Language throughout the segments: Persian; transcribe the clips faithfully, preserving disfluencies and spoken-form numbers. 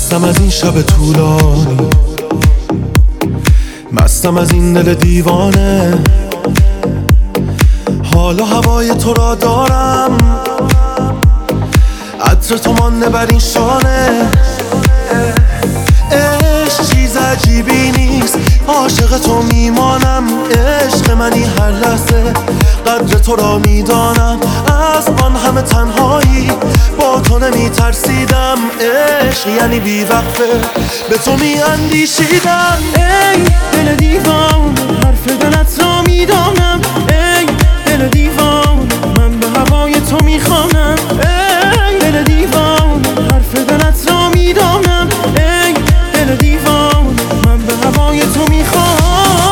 خستم از این شب طولانی، مستم از این دل دیوانه. حال و هوای تو را دارم، عطر تو مانده بر این شانه. عشق چیز عجیبی نیست، عاشق تو میمانم. عشق منی هر لحظه، قدر تو را میدانم. از آن همه تنهایی با تو نمی ترسیدم. عشق یعنی بی وقفه به تو می اندیشیدم. ای دل دیوان، حرف دلت را میدانم. ای دل دیوان، من به هوای تو میخوانم. ای دل دیوان، حرف دلت را میدانم. ای دل دیوان، من به هوای تو میخوانم.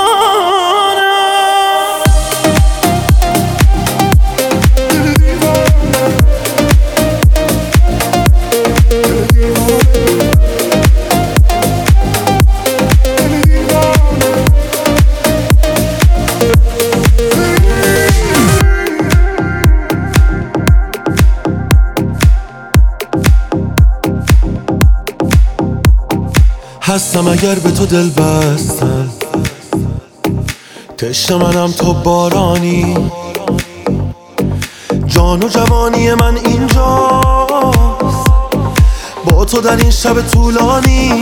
هستم اگر به تو دل بستم، تشنه منم تو بارانی. جان و جوانی من اینجاست، با تو در این شب طولانی.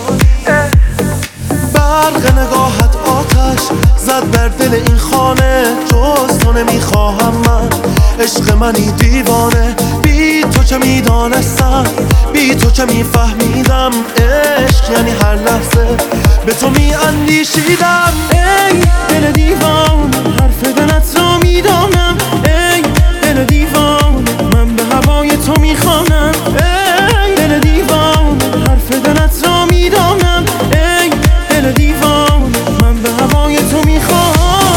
برق نگاهت آتش زد بر دل این خانه. جز تو نمیخواهم من، عشق منی دیوانه. بی تو چه میدانستم، بی تو چه میفهمیدم. عشق یعنی هر لحظه به تو میاندیشیدم. ای دل دیوان، حرف دلت را میدانم. ای دل دیوان، من به هوای تو میخوانم. ای دل دیوان، حرف دلت را میدانم. ای دل دیوان، من به هوای تو میخوانم.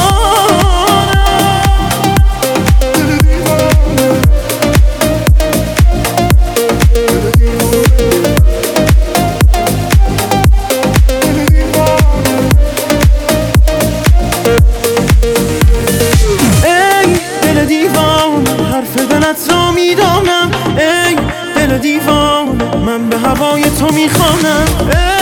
حرف دلت را میدانم. ای دل دیوان، من به هوای تو میخوانم.